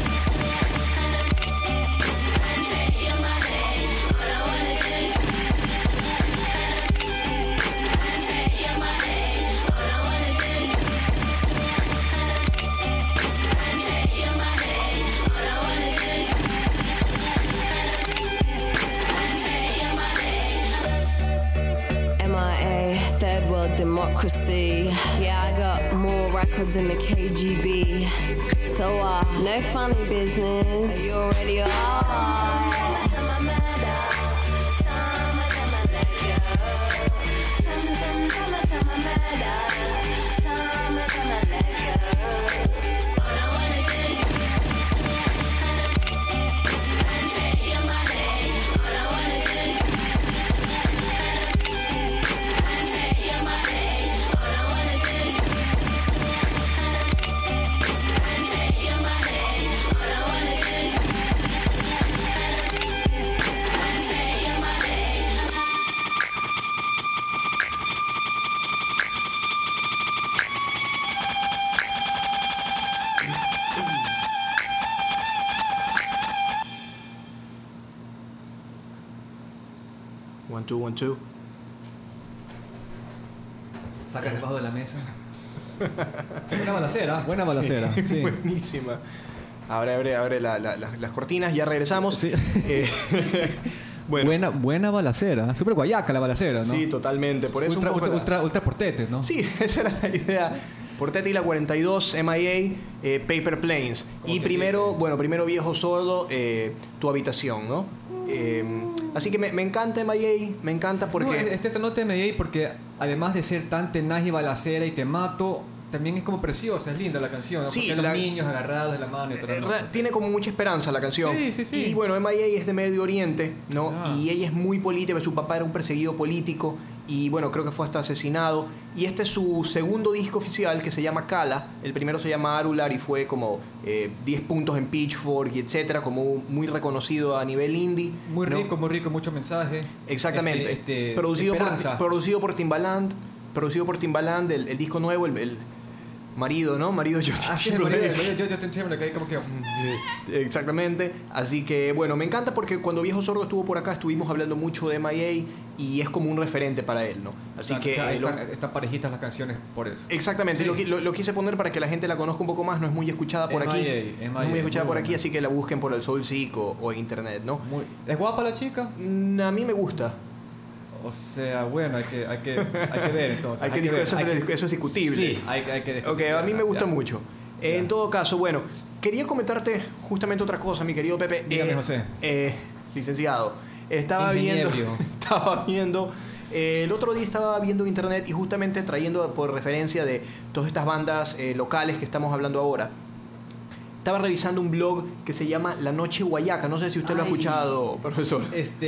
take your money. All I wanna do is take your money. All I wanna do is take your money. All I wanna do is take your money. MIA, third world democracy. Yeah, I got more records than the KGB. So, no funny business. You already are. One, two, one, two. Sacas debajo de la mesa. Buena balacera. Sí. Buenísima. Abre las cortinas, ya regresamos. Sí. Bueno. Buena balacera. Súper guayaca la balacera, ¿no? Sí, totalmente. Por eso ultra portete, ¿no? Sí, esa era la idea. Portete y la 42, MIA, Paper Planes. Y primero Viejo Sordo, Tu Habitación, ¿no? Así que me encanta MIA, me encanta porque... No, esta nota de MIA porque además de ser tan tenaz y balacera y te mato, también es como preciosa, es linda la canción, ¿no? Sí, porque los niños agarrados de la mano y todo lo tiene como mucha esperanza la canción. Sí. Y bueno, MIA es de Medio Oriente, ¿no? Ah. Y ella es muy política, su papá era un perseguido político y bueno, creo que fue hasta asesinado. Y este es su segundo disco oficial que se llama Kala. El primero se llama Arular y fue como 10 puntos en Pitchfork y etcétera, como muy reconocido a nivel indie. Muy ¿no? rico, mucho mensaje. Exactamente. Producido por Timbaland. Producido por Timbaland, el disco nuevo, el marido, ¿no? Marido de Justin Timberlake. Marido de Justin Timberlake, ahí como que... Exactamente. Así que, bueno, me encanta porque cuando Viejo Sordo estuvo por acá estuvimos hablando mucho de MIA y es como un referente para él, ¿no? Así que... están parejitas las canciones por eso. Exactamente. Sí. Lo quise poner para que la gente la conozca un poco más. No es muy escuchada por aquí. No es muy escuchada por aquí, así que la busquen por el SoulSeek o internet, ¿no? ¿Es guapa la chica? A mí me gusta. O sea, bueno, hay que ver entonces. Eso es discutible. Sí, hay que discutir. Ok, a mí me gusta mucho. En todo caso, bueno, quería comentarte justamente otra cosa, mi querido Pepe. Dígame, José. Licenciado, estaba viendo El otro día estaba viendo internet y justamente trayendo por referencia de todas estas bandas locales que estamos hablando ahora. Estaba revisando un blog que se llama La Noche Guayaca. No sé si usted lo ha escuchado, profesor.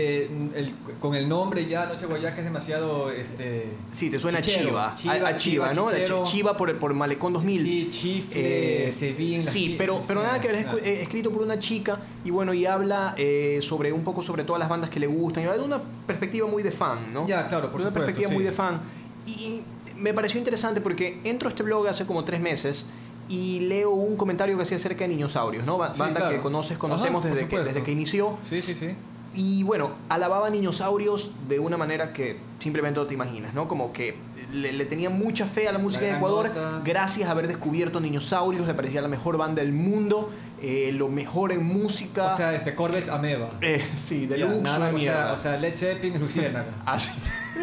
Con el nombre ya, Noche Guayaca es demasiado... Sí, te suena chichero. a Chiva, ¿no? Chichero. Chiva por Malecón 2000. Sí, chifle, se vi en las sí, fiestas, pero nada que ver, claro. escrito por una chica y bueno, y habla sobre un poco sobre todas las bandas que le gustan, y habla de una perspectiva muy de fan, ¿no? Ya, claro, por una supuesto, perspectiva sí. muy de fan. Y me pareció interesante porque entro a este blog hace como 3 meses y leo un comentario que hacía acerca de Niñosaurios, ¿no? Sí, Banda claro. que conocemos Ajá, por desde supuesto. que inició. Sí, sí, sí. Y bueno, alababa a Niñosaurios de una manera que simplemente no te imaginas, ¿no? Como que le tenía mucha fe a la música de gran Ecuador, nota. gracias a haber descubierto Niñosaurios, le parecía la mejor banda del mundo, lo mejor en música. O sea, Corvettes Ameba. Sí, de Ya, lujo, nada, una mierda. o sea, Led Zeppelin es Luciérnaga. Así.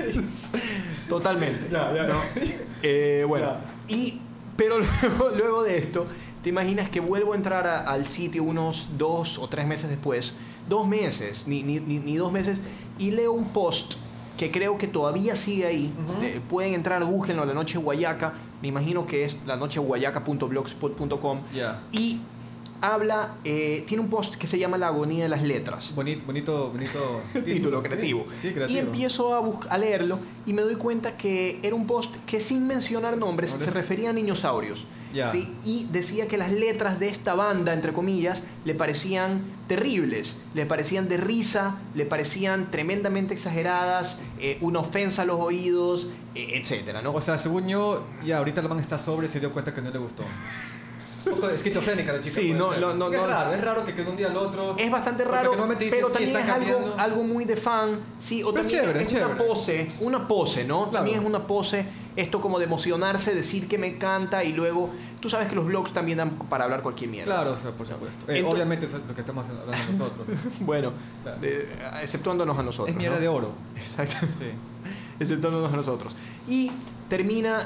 Totalmente. Ya, ya. ¿no? Bueno, pero luego de esto, te imaginas que vuelvo a entrar al sitio unos 2 o 3 meses después, 2 meses, ni 2 meses, y leo un post que creo que todavía sigue ahí. Ujú. Pueden entrar, búsquenlo, La Noche Guayaca, me imagino que es lanocheguayaca.blogspot.com. Ya. Y habla, tiene un post que se llama La Agonía de las Letras. Bonito Título creativo. Sí, creativo. Y empiezo a leerlo y me doy cuenta que era un post que sin mencionar nombres se refería a Niñosaurios. Ya. ¿Sí? Y decía que las letras de esta banda, entre comillas, le parecían terribles, le parecían de risa, le parecían tremendamente exageradas, una ofensa a los oídos, etcétera, ¿no? O sea, según yo, ya ahorita la man está sobre y se dio cuenta que no le gustó. Un poco esquizofrénica la chica. Sí, puede no, ser. no, Es no. raro, es raro que de un día al otro. Es bastante Porque raro, normalmente dice, pero sí, también está es cambiando. algo muy de fan, sí, o Pero también chévere, es chévere. una pose, ¿no? Claro. También es una pose, esto como de emocionarse, decir que me encanta y luego, tú sabes que los blogs también dan para hablar cualquier mierda. Claro, o sea, por supuesto. Entonces- Obviamente eso es lo que estamos hablando nosotros. Bueno, Claro. exceptuándonos a nosotros. Es mierda ¿no? de oro. Exacto. Sí. Exceptuándonos a nosotros. Y termina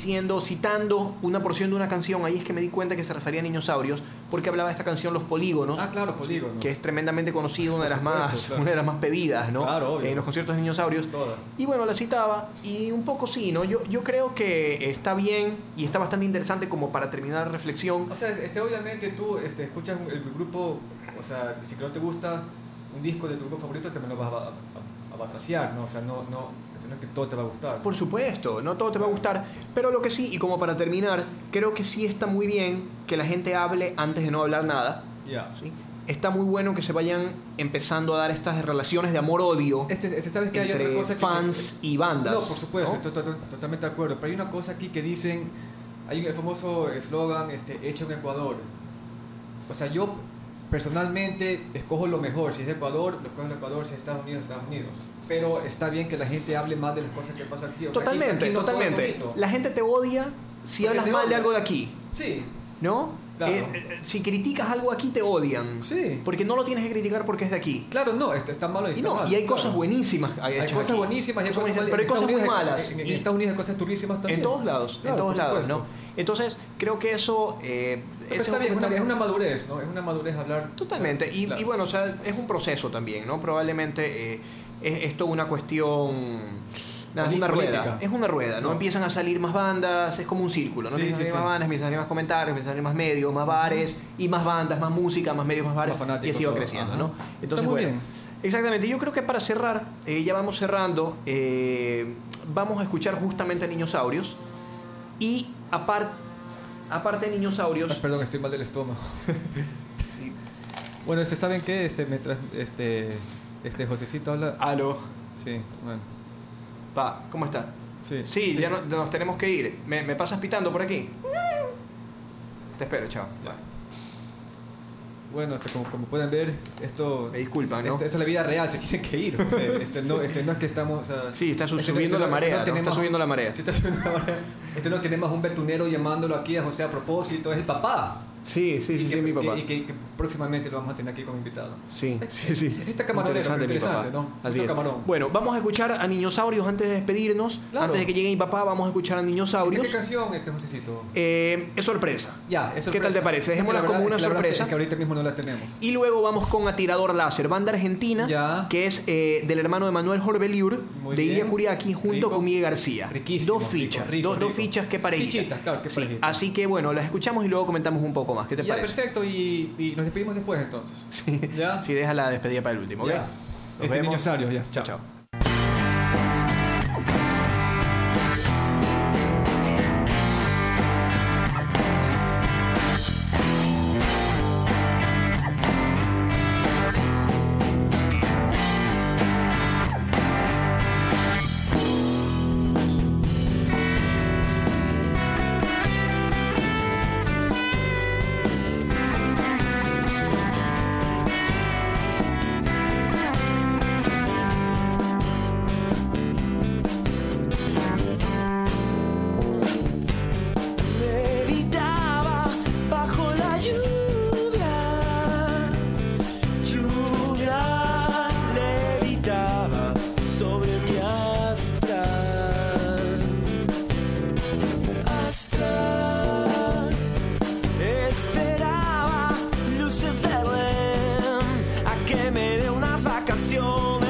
citando una porción de una canción, ahí es que me di cuenta que se refería a Niñosaurios, porque hablaba de esta canción Los Polígonos. Ah, claro, polígonos. Que es tremendamente conocida, una de las Por supuesto, más claro. una de las más pedidas, ¿no? Claro, obvio. En los conciertos de Niñosaurios. Todas. Y bueno, la citaba y un poco sí, ¿no? Yo creo que está bien y está bastante interesante como para terminar la reflexión. O sea, obviamente tú escuchas el grupo, o sea, si que no te gusta un disco de tu grupo favorito, también lo vas a batraciar, ¿no? O sea, no es que todo te va a gustar. Por supuesto, no todo te va a gustar, pero lo que sí, y como para terminar, creo que sí está muy bien que la gente hable antes de no hablar nada. Ya. ¿Sí? Está muy bueno que se vayan empezando a dar estas relaciones de amor-odio ¿Sabes que hay otra entre cosa fans y bandas. No, por supuesto, ¿no? estoy totalmente de acuerdo. Pero hay una cosa aquí que dicen, hay el famoso eslogan hecho en Ecuador. O sea, yo personalmente escojo lo mejor. Si es de Ecuador, lo escojo en Ecuador. Si es Estados Unidos, Estados Unidos. Pero está bien que la gente hable más de las cosas que pasan aquí. O sea, Totalmente, aquí no todo es totalmente. bonito. La gente te odia si Porque hablas te mal de odia. algo de aquí, Sí, ¿no? Claro. Si criticas algo aquí te odian. Sí. Porque no lo tienes que criticar porque es de aquí. claro, no, está malo y Y está no, mal. y hay claro. cosas buenísimas. Hay hechas cosas aquí. buenísimas y hay cosas malas. pero hay En cosas muy Estados Unidos malas. En Y- Estados Unidos hay cosas turrísimas también. En todos lados, Claro, en todos por lados, supuesto. ¿no? Entonces, creo que eso... Pero ese está un bien, comentario- es una madurez, ¿no? Es una madurez hablar. Totalmente. o sea, Y, claro. y bueno, o sea, es un proceso también, ¿no? Probablemente es toda una cuestión... Nada, es una Política. rueda. Es una rueda, ¿no? No. Empiezan a salir más bandas, es como un círculo, ¿no? Sí, Empiezan a sí, salir más sí. bandas, empiezan a salir más comentarios, empiezan a salir más medios, más bares, y más bandas, más música, más medios, más bares, Más fanáticos, y así va todo. creciendo, Ajá. ¿no? Entonces, Está muy bueno, bien. exactamente. Yo creo que para cerrar, ya vamos cerrando, vamos a escuchar justamente a Niñosaurios, y aparte de Niñosaurios... Ah, perdón, estoy mal del estómago. Sí. Bueno, ¿saben qué? Mientras Josecito habla. Aló, Sí, bueno. pa, ¿cómo está? Sí. Sí, ya nos tenemos que ir. ¿Me pasas pitando por aquí? Te espero, chao. Bueno, como pueden ver, esto. Me disculpan, ¿no? Esto es la vida real, se tienen que ir. O sea, no es que estamos. O sea, Sí, está este subiendo la marea, ¿no? tenemos- Está subiendo la marea. Sí, está subiendo la marea. No tenemos un betunero llamándolo aquí a José a propósito, es el papá. Sí, mi papá. Y que próximamente lo vamos a tener aquí como invitado. Sí. Está camaronero, Interesante, mi papá. ¿no? Así Mucho es. camarón. Bueno, vamos a escuchar a Niñosaurios antes de despedirnos. Claro. Antes de que llegue mi papá, vamos a escuchar a Niñosaurios. ¿Qué canción, Josecito? Es sorpresa. Ya, es sorpresa. ¿Qué tal te parece? Dejémosla como una la verdad sorpresa. es que ahorita mismo no la tenemos. Y luego vamos con Atirador Láser, banda argentina, Ya. que es del hermano de Manuel Jorbeliur, Muy de bien. Ilia Curiaki, junto Rico. con Miguel García. Riquísimo, Dos fichas, rico, dos rico. fichas, qué parejitas. Fichitas, claro, qué Sí, parejitas. así que bueno, las escuchamos y luego comentamos un poco más. ¿Qué te Ya, parece? perfecto, y nos despedimos después entonces. Sí, Ya. sí, deja la despedida para el último. ¿ok? Ya. Nos vemos. Niñosaurios, ya. Chao, chao. Levitaba bajo la lluvia, lluvia levitaba sobre mi astral, astral. Esperaba luces de REM a que me dé unas vacaciones.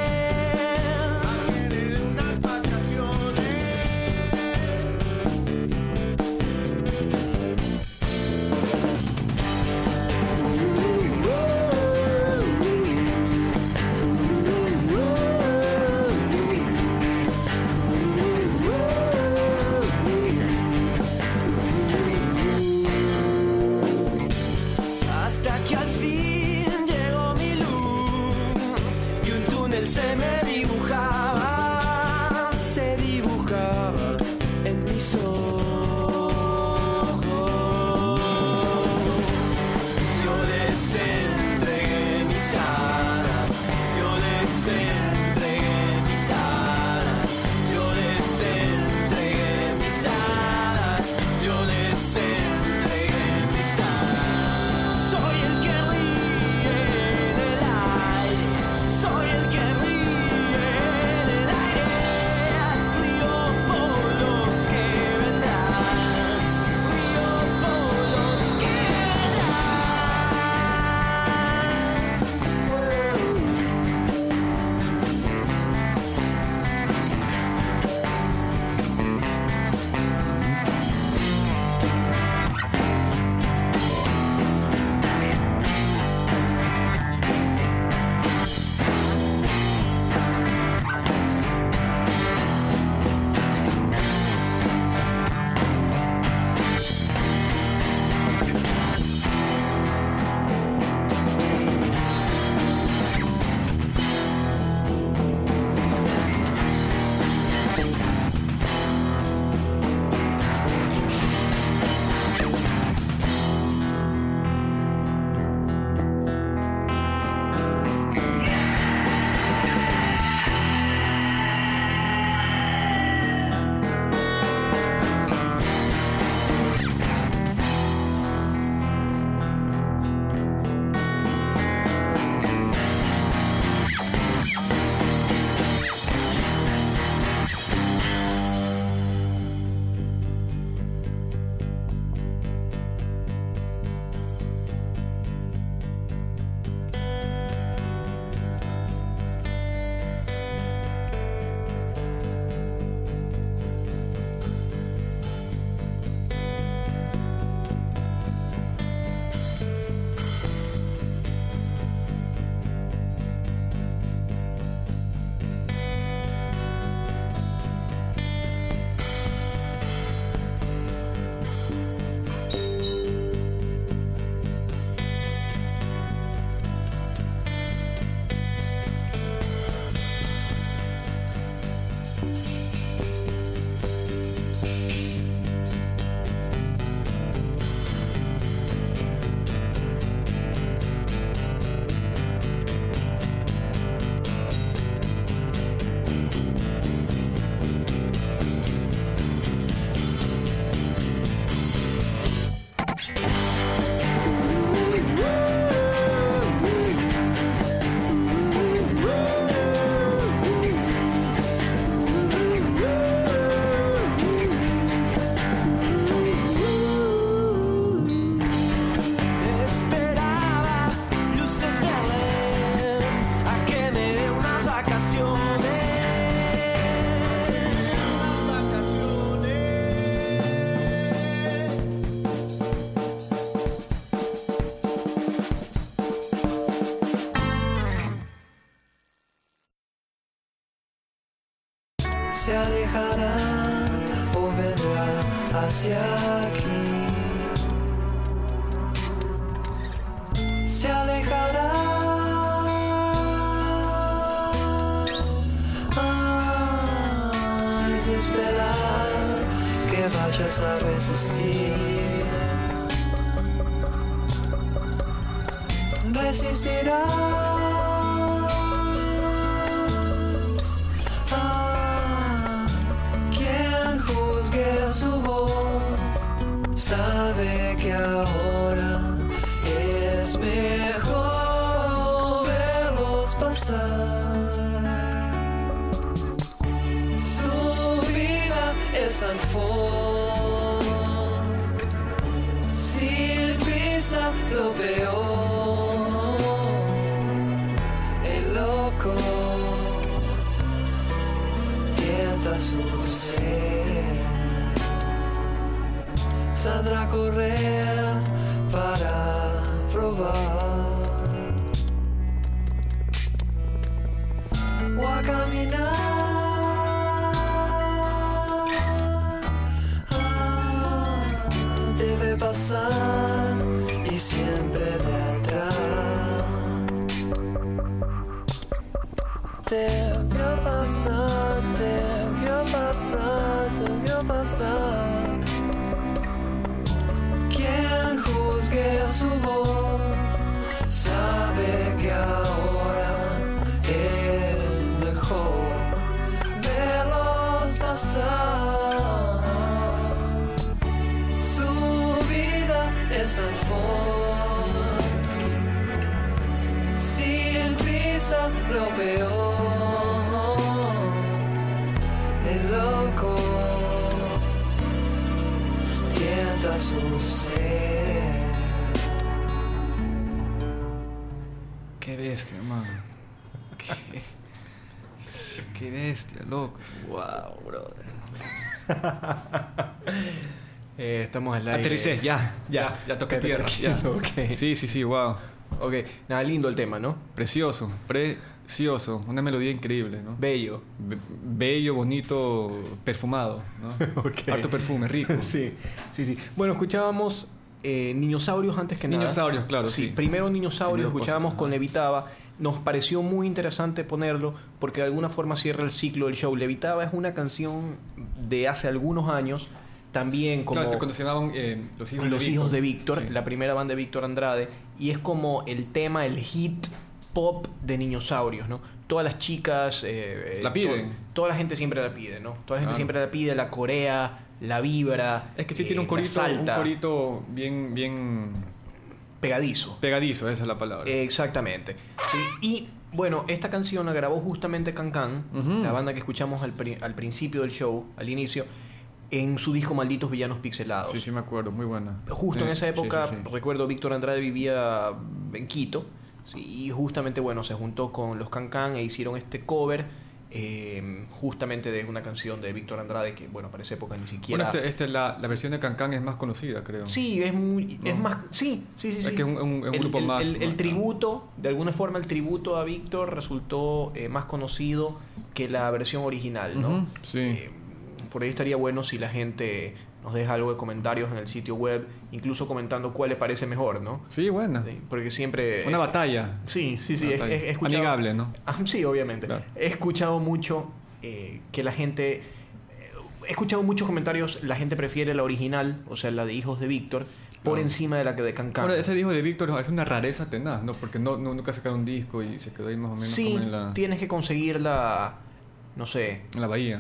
Hasta que al fin llegó mi luz y un túnel se me dibujaba en mis ojos. Yo les entregué mis alas, yo les entregué mis alas, yo les entregué mis alas, yo les entregué mis alas. Soy el que ríe en el aire, soy el que ríe se alejará o vendrá hacia aquí. Se alejará. Es de esperar que vayas a resistir. Resistirás. Quien juzgue su voz sabe que ahora es mejor verlos pasar. Su vida es tan fuerte, sin prisa lo peor. El loco tienta su ser, saldrá a correr para probar o a caminar. Debe pasar y siempre de atrás. Debió pasar, debió pasar, debió pasar. Quien juzgue su voz sabe que ahora es mejor verlos pasar. Su vida es tan fuerte, sin prisa lo peor. El loco tienta su ser. Qué bestia, man. Qué bestia, loco. Wow, brother. Estamos al aire. Aterricé, ya toqué tierra. Ya. Ok. Sí, wow. Ok, nada, lindo el tema, ¿no? Precioso. Una melodía increíble, ¿no? Bello. Bello, bonito, perfumado, ¿no? Ok. Harto perfume, rico. Sí. Bueno, escuchábamos Niñosaurios antes que nada. Niñosaurios, claro, sí. Primero Niñosaurios, Primero escuchábamos cosas, con ajá. Levitaba. Nos pareció muy interesante ponerlo porque de alguna forma cierra el ciclo del show. Levitaba es una canción de hace algunos años, también como Claro, cuando se llamaban Los Hijos de Víctor, Sí. la primera banda de Víctor Andrade, y es como el tema, el hit pop de Niñosaurios, ¿no? Todas las chicas La piden. Toda la gente siempre la pide, ¿no? Toda la gente Claro. siempre la pide, la corea, la vibra. Es que sí tiene un la salta, corito bien pegadizo. pegadizo, esa es la palabra. Exactamente. Sí. Y bueno, esta canción la grabó justamente Can, Ujú. la banda que escuchamos al principio del show, al inicio, en su disco Malditos Villanos Pixelados. Sí, me acuerdo, muy buena. Justo Sí, en esa época, sí. recuerdo, Víctor Andrade vivía en Quito, sí, y justamente, bueno, se juntó con los Can e hicieron este cover, justamente de una canción de Víctor Andrade que, bueno, para esa época ni siquiera... Bueno, la versión de Can es más conocida, creo. Sí, es muy... Es No. más... Sí. Es que es un grupo más... El tributo, de alguna forma el tributo a Víctor resultó más conocido que la versión original, ¿no? Ujú, sí. Por ahí estaría bueno si la gente nos deja algo de comentarios en el sitio web, incluso comentando cuál le parece mejor, ¿no? Sí, buena. Sí, porque siempre... Una batalla. Sí. Una batalla. He escuchado... Amigable, ¿no? Sí, obviamente. Claro. He escuchado mucho que la gente... He escuchado muchos comentarios, la gente prefiere la original, o sea, la de Hijos de Víctor, por Claro. encima de la que de Can. Ahora, ese disco de Víctor es una rareza tenaz, ¿no? Porque nunca sacaron un disco y se quedó ahí más o menos Sí, como en la tienes que conseguirla, no sé, bahía.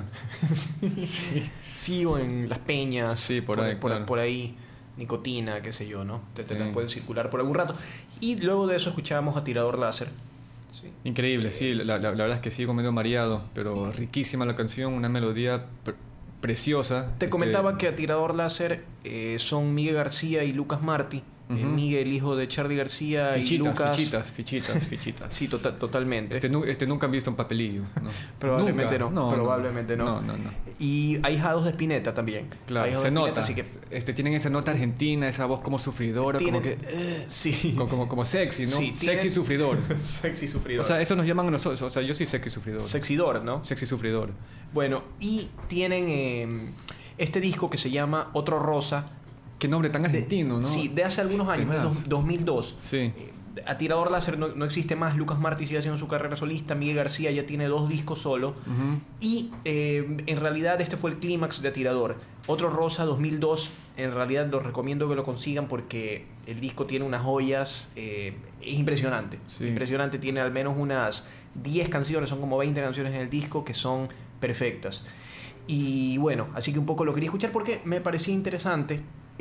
sí o en Las Peñas, Sí, por ahí, claro. por ahí, Nicotina, qué sé yo, ¿no? Te Sí. las pueden circular por algún rato. Y luego de eso escuchábamos a Tirador Láser. Sí. Increíble, sí, la verdad es que sigo medio mareado, pero riquísima la canción, una melodía preciosa. Te comentaba que a Tirador Láser son Miguel García y Lucas Martí, Miguel, hijo de Charly García, y Lucas. Fichitas. Sí, totalmente. Nunca han visto un papelillo, ¿no? Probablemente Nunca. no. Probablemente no. No. Y ahijados de Spinetta también. Claro, Ahijados se de nota. Spinetta, así que Tienen esa nota argentina, esa voz como sufridora, tienen, como que... sí. Como sexy, ¿no? Sí, Sexy sufridor. Sexy sufridor. O sea, eso nos llaman a nosotros. O sea, yo soy sexy sufridor. Sexidor, ¿no? Sexy sufridor. Bueno, y tienen este disco que se llama Otro Rosa. Qué nombre tan argentino, ¿no? Sí, de hace algunos años, Tenaz. de 2002. Sí. A Tirador Láser no existe más. Lucas Martí sigue haciendo su carrera solista. Miguel García ya tiene 2 discos solo. Y en realidad este fue el clímax de Tirador. Otro Rosa 2002. En realidad los recomiendo que lo consigan porque el disco tiene unas joyas. Es impresionante. Sí. Impresionante. Tiene al menos unas 10 canciones. Son como 20 canciones en el disco que son perfectas. Y bueno, así que un poco lo quería escuchar porque me parecía interesante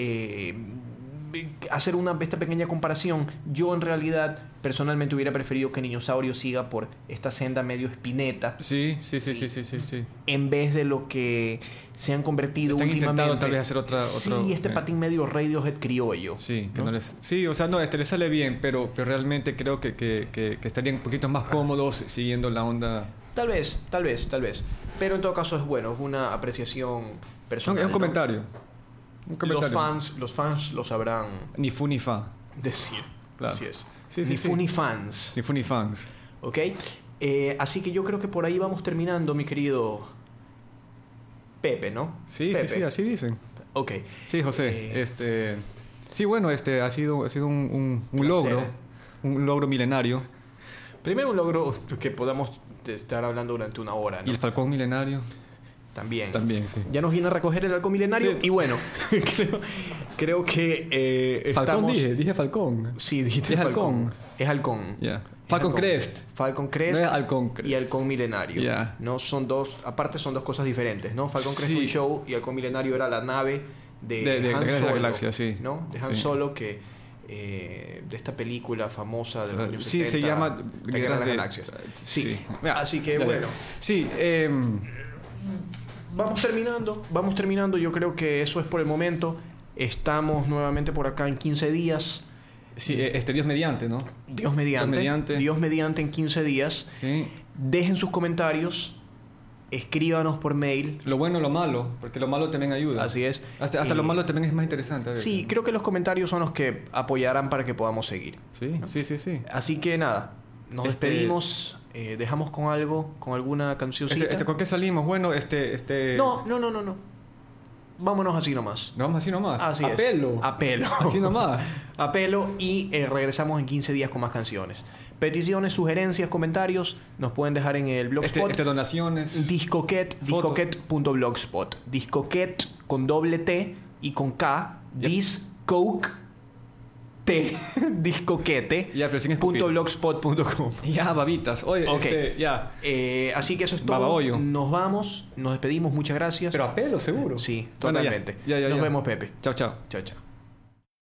hacer esta pequeña comparación. Yo en realidad personalmente hubiera preferido que Niñosaurio siga por esta senda medio Spinetta Sí. en vez de lo que se han convertido Están últimamente. intentando tal vez hacer otro... Sí, este patín medio Radiohead criollo. Sí, que ¿no? no les... Sí, o sea, no, le sale bien, pero realmente creo que estarían un poquito más cómodos siguiendo la onda... Tal vez. Pero en todo caso es bueno, es una apreciación personal. Es un ¿no? comentario. Los fans lo sabrán Ni fu ni fa. decir. Claro. Así es. Sí, Ni sí. fu ni fans. Ni fu ni fans. ¿Ok? Así que yo creo que por ahí vamos terminando, mi querido Pepe, ¿no? Sí, Pepe. así dicen. Ok. Sí, José. Sí, bueno, ha sido un Placer. logro. Un logro milenario. Primero un logro que podamos estar hablando durante una hora, ¿no? Y el Falcón milenario. También, sí. Ya nos viene a recoger el halcón milenario. Sí. Y bueno, creo que Falcón estamos... dije Falcón. Sí, dijiste Es Falcón. halcón. Es halcón. Ya. Es Falcon halcón. Crest. Falcon Crest. No es halcón Crest. Y halcón milenario. Ya. No son dos... Aparte son dos cosas diferentes, ¿no? Falcon Crest Sí. un show y halcón milenario era la nave de De Han Guerra de la Solo, Galaxia, sí. ¿no? De Han Sí. Solo de esta película famosa de los años Sí, 70. se llama La Guerra de las Galaxias. Sí. Así que Dale. bueno. Sí, Vamos terminando. Yo creo que eso es por el momento. Estamos nuevamente por acá en 15 días. sí, Dios mediante, ¿no? Dios mediante. Dios mediante en 15 días. Sí. Dejen sus comentarios. Escríbanos por mail. Lo bueno o lo malo, porque lo malo también ayuda. Así es. Hasta lo malo también es más interesante. a veces. Sí, creo que los comentarios son los que apoyarán para que podamos seguir. Sí. Así que nada, nos despedimos. Dejamos con algo, con alguna cancioncita. ¿Con qué salimos? Bueno, No. Vámonos así nomás. ¿No vamos así nomás? Así a es. pelo. A pelo. Así nomás. A pelo y regresamos en 15 días con más canciones. Peticiones, sugerencias, comentarios nos pueden dejar en el blogspot. Donaciones. Discoquet.blogspot. Discoquet con doble T y con K. Yep. Discoquete. Ya, pero sin escupir. .blogspot.com. Ya, babitas. Oye, Ok. ya. Así que eso es todo. Babahoyo. Nos vamos, nos despedimos. Muchas gracias. Pero a pelo, seguro. Sí, Bueno, ya. totalmente. Ya. Nos vemos, Pepe. Chao. Chao, chao.